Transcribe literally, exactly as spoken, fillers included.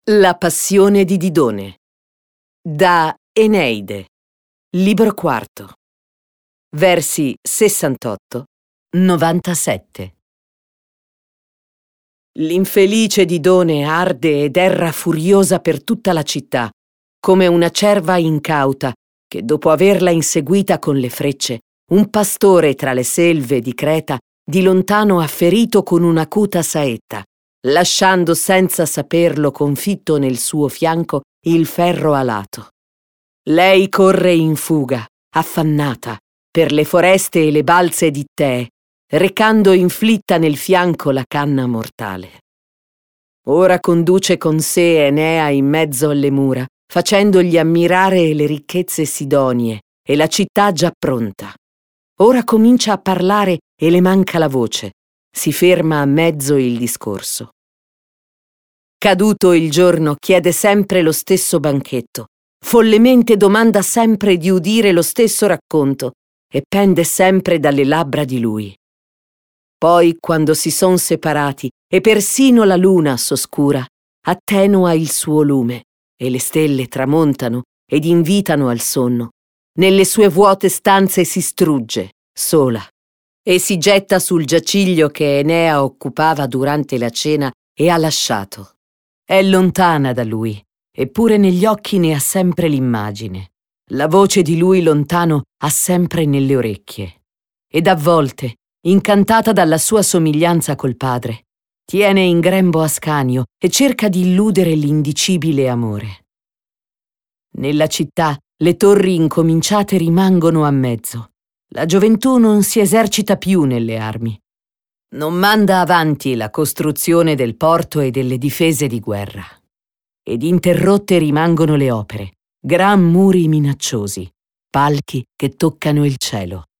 La passione di Didone, da Eneide, libro quarto, versi sessantotto novantasette. L'infelice Didone arde ed erra furiosa per tutta la città, come una cerva incauta che, dopo averla inseguita con le frecce, un pastore tra le selve di Creta di lontano ha ferito con un'acuta saetta, lasciando senza saperlo confitto nel suo fianco il ferro alato. Lei corre in fuga, affannata, per le foreste e le balze d'Ittee, recando inflitta nel fianco la canna mortale. Ora conduce con sé Enea in mezzo alle mura, facendogli ammirare le ricchezze sidonie e la città già pronta. Ora comincia a parlare e le manca la voce. Si ferma a mezzo il discorso. Caduto il giorno chiede sempre lo stesso banchetto, follemente domanda sempre di udire lo stesso racconto e pende sempre dalle labbra di lui. Poi, quando si son separati e persino la luna s'oscura, attenua il suo lume e le stelle tramontano ed invitano al sonno. Nelle sue vuote stanze si strugge, sola, e si getta sul giaciglio che Enea occupava durante la cena e ha lasciato. È lontana da lui, eppure negli occhi ne ha sempre l'immagine. La voce di lui lontano ha sempre nelle orecchie. Ed a volte, incantata dalla sua somiglianza col padre, tiene in grembo Ascanio e cerca di illudere l'indicibile amore. Nella città le torri incominciate rimangono a mezzo. La gioventù non si esercita più nelle armi. Non manda avanti la costruzione del porto e delle difese di guerra. Ed interrotte rimangono le opere, gran muri minacciosi, palchi che toccano il cielo.